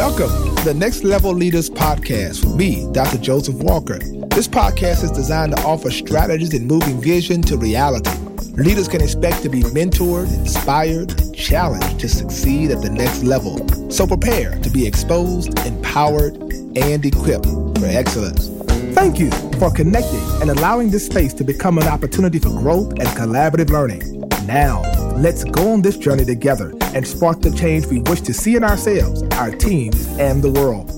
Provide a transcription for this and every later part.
Welcome to the Next Level Leaders Podcast with me, Dr. Joseph Walker. This podcast is designed to offer strategies in moving vision to reality. Leaders can expect to be mentored, inspired, and challenged to succeed at the next level. So prepare to be exposed, empowered, and equipped for excellence. Thank you for connecting and allowing this space to become an opportunity for growth and collaborative learning. Now, let's go on this journey together and spark the change we wish to see in ourselves, our teams, and the world.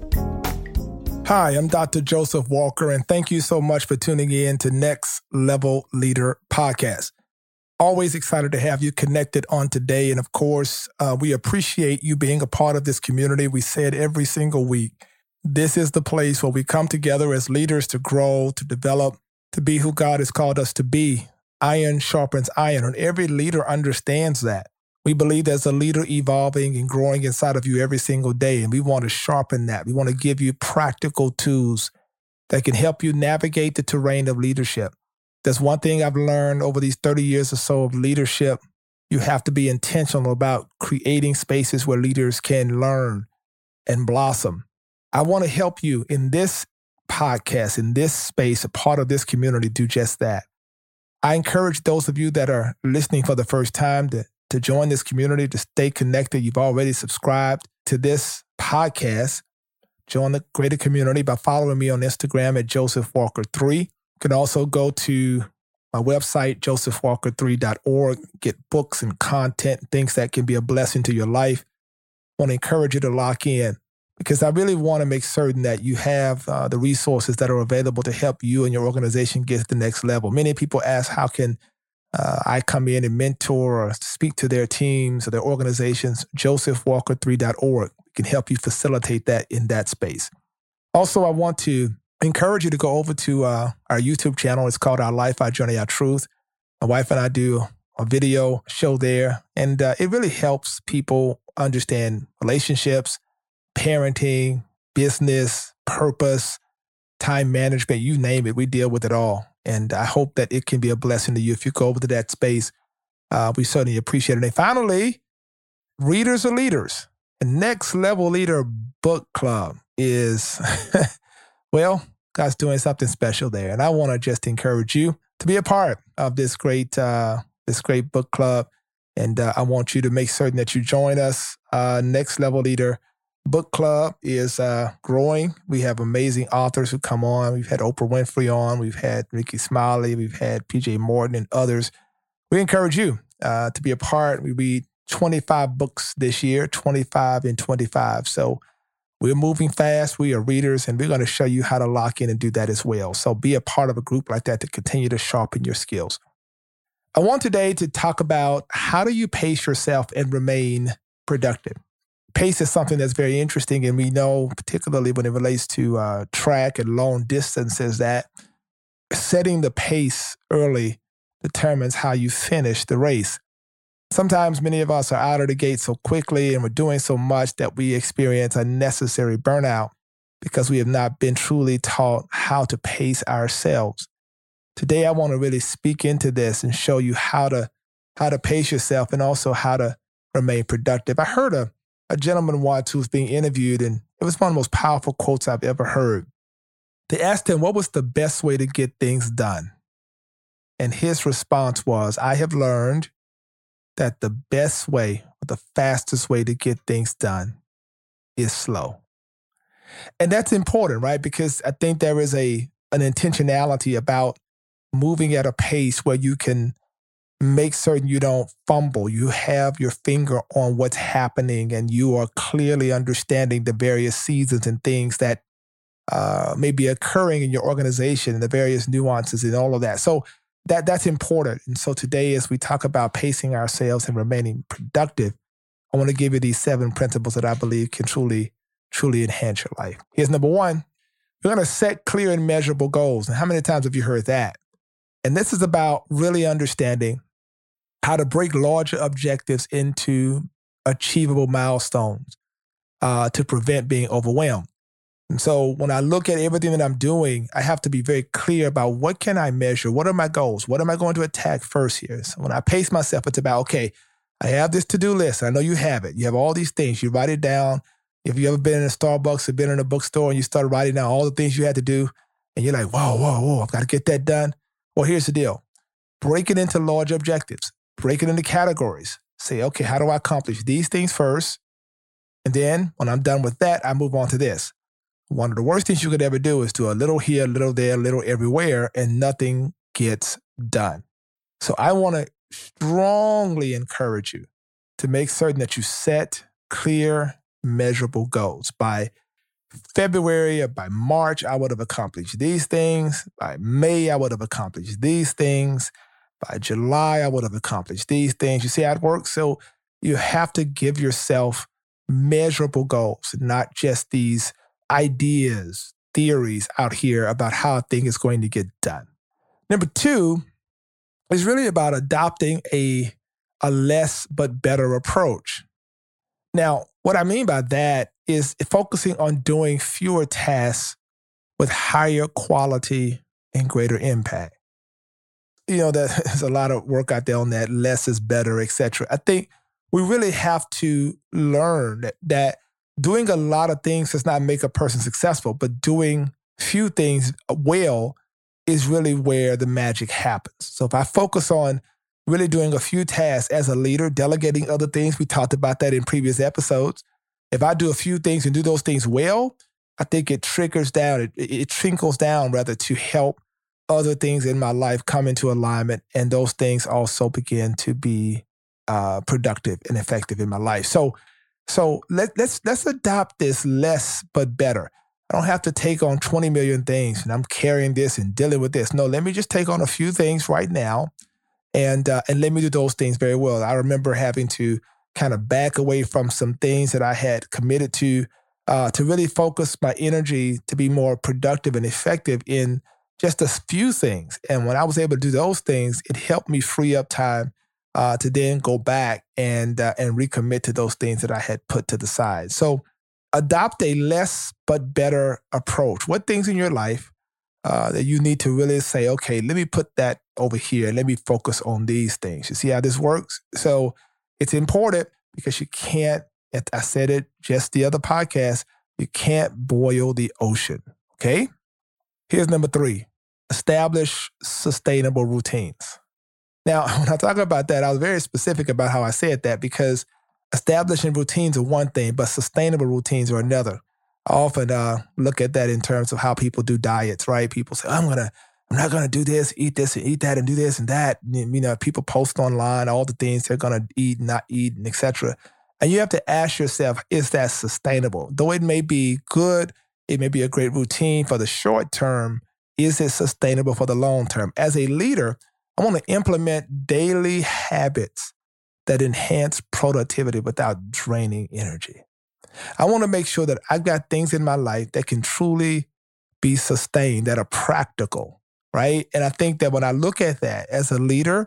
Hi, I'm Dr. Joseph Walker, and thank you so much for tuning in to Next Level Leader Podcast. Always excited to have you connected on today. And of course, we appreciate you being a part of this community. We say it every single week. This is the place where we come together as leaders to grow, to develop, to be who God has called us to be. Iron sharpens iron, and every leader understands that. We believe there's a leader evolving and growing inside of you every single day, and we want to sharpen that. We want to give you practical tools that can help you navigate the terrain of leadership. There's one thing I've learned over these 30 years or so of leadership. You have to be intentional about creating spaces where leaders can learn and blossom. I want to help you in this podcast, in this space, a part of this community, do just that. I encourage those of you that are listening for the first time to join this community, to stay connected. You've already subscribed to this podcast. Join the greater community by following me on Instagram at JosephWalker3. You can also go to my website, josephwalker3.org, get books and content, things that can be a blessing to your life. I want to encourage you to lock in because I really want to make certain that you have the resources that are available to help you and your organization get to the next level. Many people ask, how can I come in and mentor or speak to their teams or their organizations? josephwalker3.org can help you facilitate that in that space. Also, I want to encourage you to go over to our YouTube channel. It's called Our Life, Our Journey, Our Truth. My wife and I do a video show there, and it really helps people understand relationships, parenting, business, purpose, time management, you name it, we deal with it all. And I hope that it can be a blessing to you if you go over to that space. We certainly appreciate it. And finally, Readers are Leaders. The Next Level Leader Book Club is, well, God's doing something special there. And I want to just encourage you to be a part of this great book club. And I want you to make certain that you join us. Next Level Leader Book Club is growing. We have amazing authors who come on. We've had Oprah Winfrey on. We've had Ricky Smiley. We've had PJ Morton and others. We encourage you to be a part. We read 25 books this year, 25 and 25. So we're moving fast. We are readers, and we're going to show you how to lock in and do that as well. So be a part of a group like that to continue to sharpen your skills. I want today to talk about how do you pace yourself and remain productive. Pace is something that's very interesting, and we know, particularly when it relates to track and long distances, that setting the pace early determines how you finish the race. Sometimes many of us are out of the gate so quickly and we're doing so much that we experience unnecessary burnout because we have not been truly taught how to pace ourselves. Today, I want to really speak into this and show you how to pace yourself and also how to remain productive. I heard a gentleman once who was being interviewed, and it was one of the most powerful quotes I've ever heard. They asked him, what was the best way to get things done? And his response was, I have learned that the best way, or the fastest way to get things done is slow. And that's important, right? Because I think there is an intentionality about moving at a pace where you can make certain you don't fumble. You have your finger on what's happening and you are clearly understanding the various seasons and things that may be occurring in your organization and the various nuances and all of that. So that's important. And so today, as we talk about pacing ourselves and remaining productive, I want to give you these 7 principles that I believe can truly enhance your life. Here's number 1. We're going to set clear and measurable goals. And how many times have you heard that? And this is about really understanding how to break larger objectives into achievable milestones to prevent being overwhelmed. And so when I look at everything that I'm doing, I have to be very clear about what can I measure? What are my goals? What am I going to attack first here? So when I pace myself, it's about, okay, I have this to-do list. I know you have it. You have all these things. You write it down. If you ever been in a Starbucks or been in a bookstore and you started writing down all the things you had to do, and you're like, whoa, I've got to get that done. Well, here's the deal. Break it into large objectives. Break it into categories. Say, okay, how do I accomplish these things first? And then when I'm done with that, I move on to this. One of the worst things you could ever do is do a little here, a little there, a little everywhere, and nothing gets done. So I want to strongly encourage you to make certain that you set clear, measurable goals. By February or by March, I would have accomplished these things. By May, I would have accomplished these things. By July, I would have accomplished these things. You see how it works? So you have to give yourself measurable goals, not just these ideas, theories out here about how a thing is going to get done. Number 2 is really about adopting a less but better approach. Now, what I mean by that is focusing on doing fewer tasks with higher quality and greater impact. There's a lot of work out there on that, less is better, etc. I think we really have to learn that doing a lot of things does not make a person successful, but doing few things well is really where the magic happens. So if I focus on really doing a few tasks as a leader, delegating other things, we talked about that in previous episodes. If I do a few things and do those things well, I think it trickles down, it trickles down rather to help other things in my life come into alignment, and those things also begin to be productive and effective in my life. So let's adopt this less but better. I don't have to take on 20 million things and I'm carrying this and dealing with this. No, let me just take on a few things right now and let me do those things very well. I remember having to kind of back away from some things that I had committed to really focus my energy to be more productive and effective in just a few things. And when I was able to do those things, it helped me free up time to then go back and recommit to those things that I had put to the side. So adopt a less but better approach. What things in your life that you need to really say, okay, let me put that over here. Let me focus on these things. You see how this works? So it's important because you can't, I said it just the other podcast, you can't boil the ocean, okay? Here's number 3, establish sustainable routines. Now, when I talk about that, I was very specific about how I said that because establishing routines are one thing, but sustainable routines are another. I often look at that in terms of how people do diets, right? People say, I'm not going to do this, eat that, and do this and that. People post online all the things they're going to eat, not eat, and et cetera. And you have to ask yourself, is that sustainable? Though it may be good, it may be a great routine for the short term, is it sustainable for the long term? As a leader, I want to implement daily habits that enhance productivity without draining energy. I want to make sure that I've got things in my life that can truly be sustained, that are practical, right? And I think that when I look at that as a leader,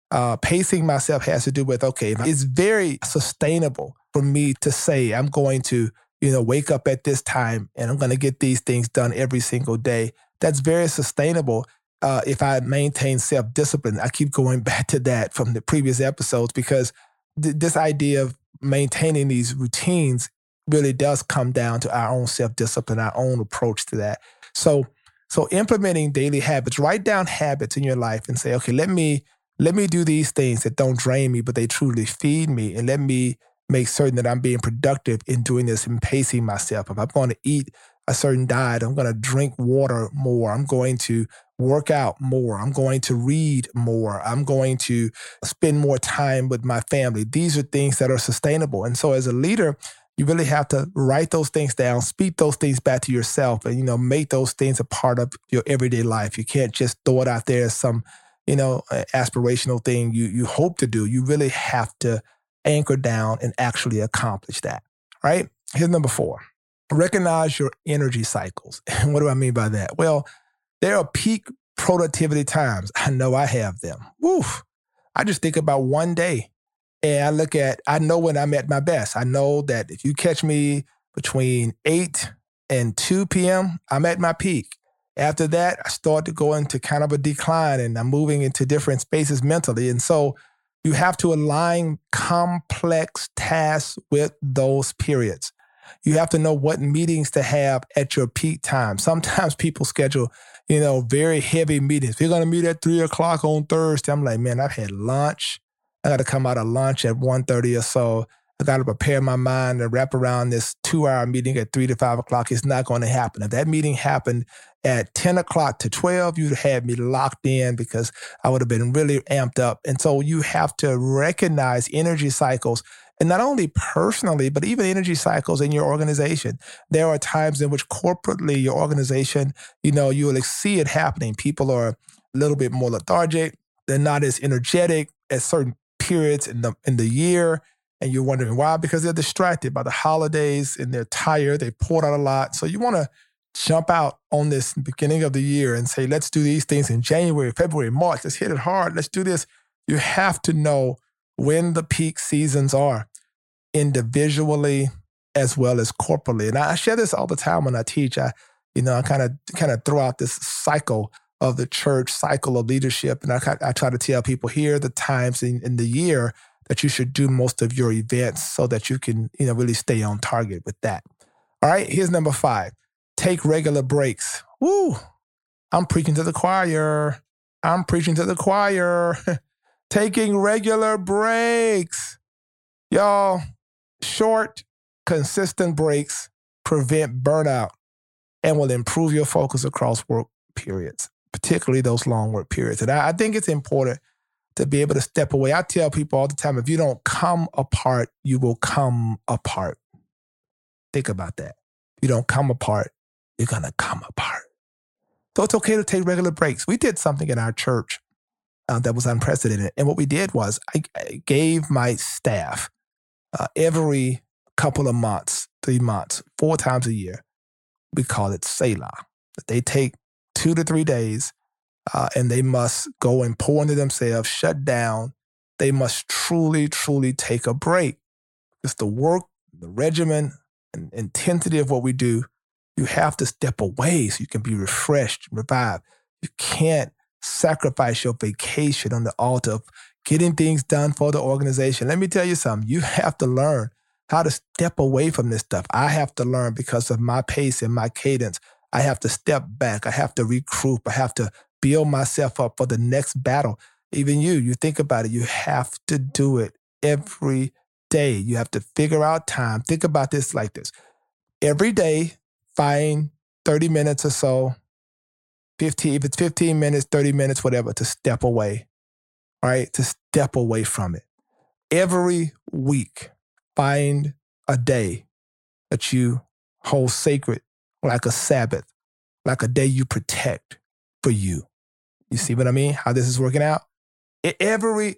pacing myself has to do with, okay, it's very sustainable for me to say I'm going to, wake up at this time and I'm going to get these things done every single day. That's very sustainable if I maintain self-discipline. I keep going back to that from the previous episodes because this idea of maintaining these routines really does come down to our own self-discipline, our own approach to that. So implementing daily habits, write down habits in your life and say, okay, let me do these things that don't drain me, but they truly feed me. And let me make certain that I'm being productive in doing this and pacing myself. If I'm going to eat a certain diet, I'm going to drink water more. I'm going to work out more. I'm going to read more. I'm going to spend more time with my family. These are things that are sustainable. And so as a leader, you really have to write those things down, speak those things back to yourself, and, make those things a part of your everyday life. You can't just throw it out there as some, aspirational thing you hope to do. You really have to anchor down and actually accomplish that, right? Here's number 4. Recognize your energy cycles. And what do I mean by that? Well, there are peak productivity times. I know I have them. Woof. I just think about one day and I know when I'm at my best. I know that if you catch me between 8 and 2 p.m., I'm at my peak. After that, I start to go into kind of a decline and I'm moving into different spaces mentally. And so you have to align complex tasks with those periods. You have to know what meetings to have at your peak time. Sometimes people schedule, very heavy meetings. If you're going to meet at 3:00 on Thursday, I'm like, man, I've had lunch. I got to come out of lunch at 1:30 or so. I got to prepare my mind to wrap around this 2-hour meeting at 3 to 5 o'clock. It's not going to happen. If that meeting happened at 10 o'clock to 12, you'd have had me locked in because I would have been really amped up. And so you have to recognize energy cycles, and not only personally, but even energy cycles in your organization. There are times in which corporately your organization, you will see it happening. People are a little bit more lethargic. They're not as energetic at certain periods in the year. And you're wondering why? Because they're distracted by the holidays and they're tired. They poured out a lot. So you want to jump out on this beginning of the year and say, let's do these things in January, February, March. Let's hit it hard. Let's do this. You have to know when the peak seasons are, individually as well as corporately. And I share this all the time when I teach. I kind of throw out this cycle of the church, cycle of leadership. And I try to tell people, here are the times in the year that you should do most of your events so that you can, really stay on target with that. All right, here's number 5. Take regular breaks. Woo! I'm preaching to the choir. Taking regular breaks. Y'all, short, consistent breaks prevent burnout and will improve your focus across work periods, particularly those long work periods. And I think it's important to be able to step away. I tell people all the time, if you don't come apart, you will come apart. Think about that. If you don't come apart, you're going to come apart. So it's okay to take regular breaks. We did something in our church that was unprecedented. And what we did was I gave my staff every couple of months, 3 months, 4 times a year, we call it Selah. They take 2 to 3 days and they must go and pour into themselves, shut down. They must truly, truly take a break. It's the work, the regimen, and intensity of what we do. You have to step away so you can be refreshed, revived. You can't sacrifice your vacation on the altar of getting things done for the organization. Let me tell you something. You have to learn how to step away from this stuff. I have to learn because of my pace and my cadence. I have to step back. I have to regroup. I have to build myself up for the next battle. Even you think about it. You have to do it every day. You have to figure out time. Think about this like this. Every day, find 30 minutes or so, 15, if it's 15 minutes, 30 minutes, whatever, to step away, right? To step away from it. Every week, find a day that you hold sacred, like a Sabbath, like a day you protect for you. You see what I mean? How this is working out? Every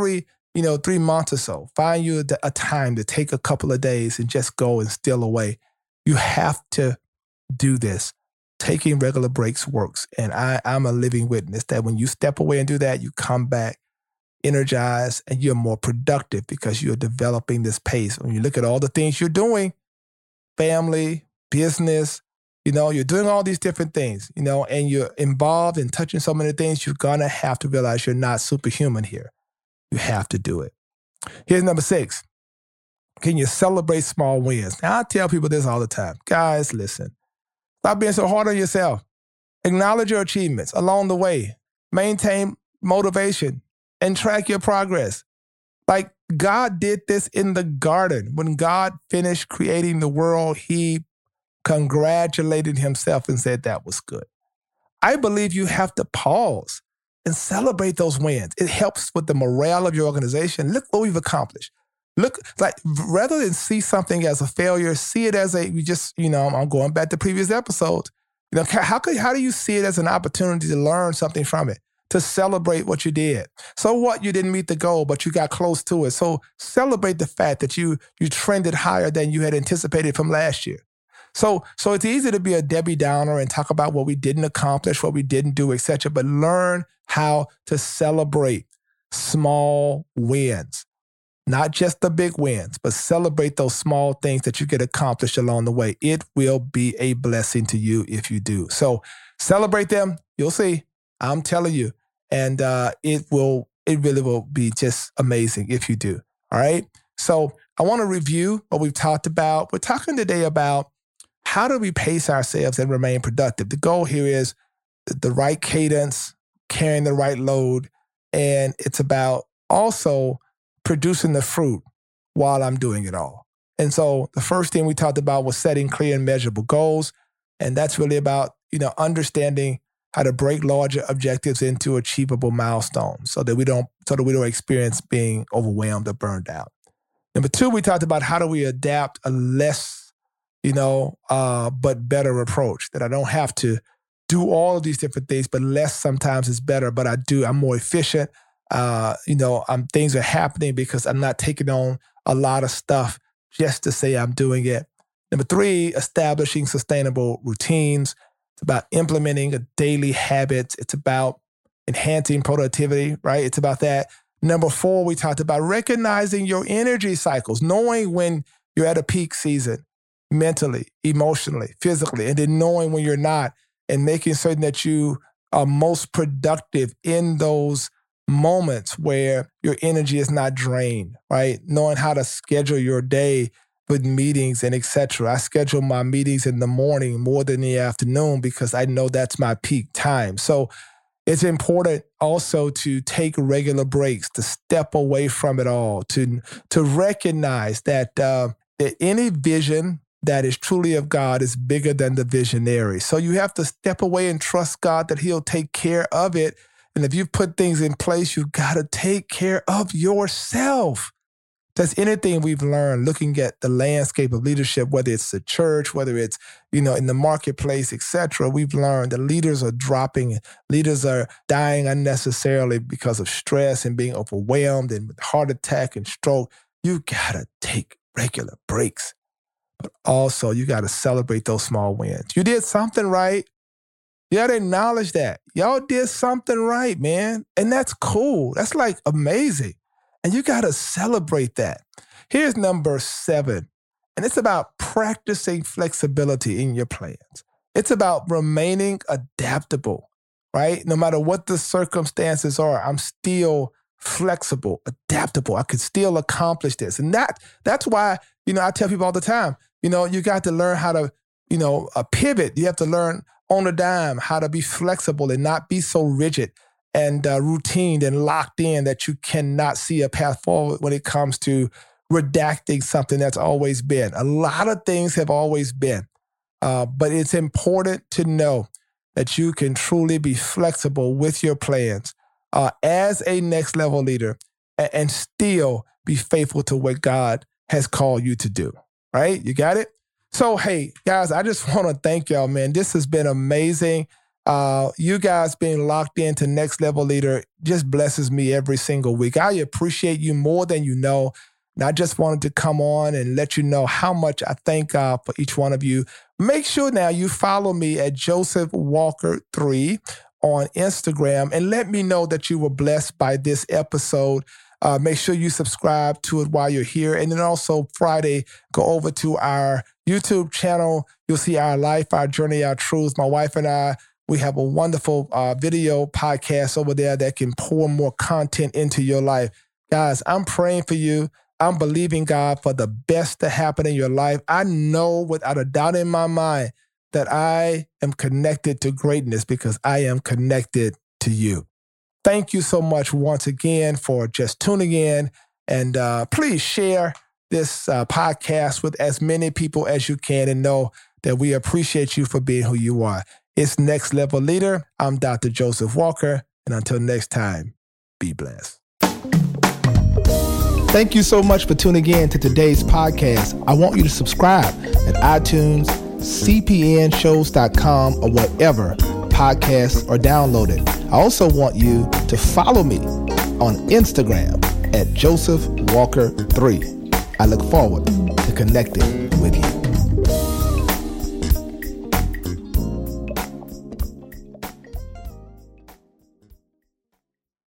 3 months or so, find you a time to take a couple of days and just go and steal away. You have to do this. Taking regular breaks works. And I'm a living witness that when you step away and do that, you come back energized and you're more productive because you're developing this pace. When you look at all the things you're doing, family, business, you're doing all these different things, and you're involved in touching so many things, you're going to have to realize you're not superhuman here. You have to do it. Here's number 6. Can you celebrate small wins? Now, I tell people this all the time. Guys, listen. Stop being so hard on yourself. Acknowledge your achievements along the way. Maintain motivation and track your progress. Like God did this in the garden. When God finished creating the world, he congratulated himself and said that was good. I believe you have to pause and celebrate those wins. It helps with the morale of your organization. Look what we've accomplished. Look, like rather than see something as a failure, see it as I'm going back to previous episodes. How do you see it as an opportunity to learn something from it, to celebrate what you did? So what? You didn't meet the goal, but you got close to it. So celebrate the fact that you trended higher than you had anticipated from last year. So it's easy to be a Debbie Downer and talk about what we didn't accomplish, what we didn't do, etc. But learn how to celebrate small wins. Not just the big wins, but celebrate those small things that you get accomplished along the way. It will be a blessing to you if you do. So celebrate them. You'll see. I'm telling you. And it really will be just amazing if you do. All right. So I want to review what we've talked about. We're talking today about how do we pace ourselves and remain productive. The goal here is the right cadence, carrying the right load, and it's about also producing the fruit while I'm doing it all. And so the first thing we talked about was setting clear and measurable goals. And that's really about, understanding how to break larger objectives into achievable milestones so that we don't experience being overwhelmed or burned out. Number two, we talked about how do we adapt a less, but better approach, that I don't have to do all of these different things, but less sometimes is better, but I'm more efficient. Things are happening because I'm not taking on a lot of stuff just to say I'm doing it. Number three, establishing sustainable routines. It's about implementing a daily habits. It's about enhancing productivity, right? It's about that. Number four, we talked about recognizing your energy cycles, knowing when you're at a peak season, mentally, emotionally, physically, and then knowing when you're not, and making certain that you are most productive in those moments where your energy is not drained, right? Knowing how to schedule your day with meetings and et cetera. I schedule my meetings in the morning more than the afternoon because I know that's my peak time. So it's important also to take regular breaks, to step away from it all, to recognize that any vision that is truly of God is bigger than the visionary. So you have to step away and trust God that he'll take care of it. And if you put things in place, you've got to take care of yourself. That's anything we've learned looking at the landscape of leadership, whether it's the church, whether it's, in the marketplace, et cetera. We've learned that leaders are dropping, leaders are dying unnecessarily because of stress and being overwhelmed and with heart attack and stroke. You got to take regular breaks. But also, you got to celebrate those small wins. You did something right. You got to acknowledge that. Y'all did something right, man. And that's cool. That's like amazing. And you got to celebrate that. Here's number 7. And it's about practicing flexibility in your plans. It's about remaining adaptable, right? No matter what the circumstances are, I'm still flexible, adaptable. I could still accomplish this. And that's why, I tell people all the time, you got to learn how to, pivot. You have to learn on a dime how to be flexible and not be so rigid and routine and locked in that you cannot see a path forward when it comes to redacting something that's always been. A lot of things have always been, but it's important to know that you can truly be flexible with your plans as a next level leader and still be faithful to what God has called you to do, right? You got it? So, hey, guys, I just want to thank y'all, man. This has been amazing. You guys being locked into Next Level Leader just blesses me every single week. I appreciate you more than you know. And I just wanted to come on and let you know how much I thank God for each one of you. Make sure now you follow me at Joseph Walker 3 on Instagram and let me know that you were blessed by this episode. Make sure you subscribe to it while you're here. And then also Friday, go over to our YouTube channel. You'll see our life, our journey, our truths. My wife and I, we have a wonderful video podcast over there that can pour more content into your life. Guys, I'm praying for you. I'm believing God for the best to happen in your life. I know without a doubt in my mind that I am connected to greatness because I am connected to you. Thank you so much once again for just tuning in. And please share this podcast with as many people as you can and know that we appreciate you for being who you are. It's Next Level Leader. I'm Dr. Joseph Walker. And until next time, be blessed. Thank you so much for tuning in to today's podcast. I want you to subscribe at iTunes, cpnshows.com, or whatever podcasts are downloaded. I also want you to follow me on Instagram at Joseph Walker 3. I look forward to connecting with you.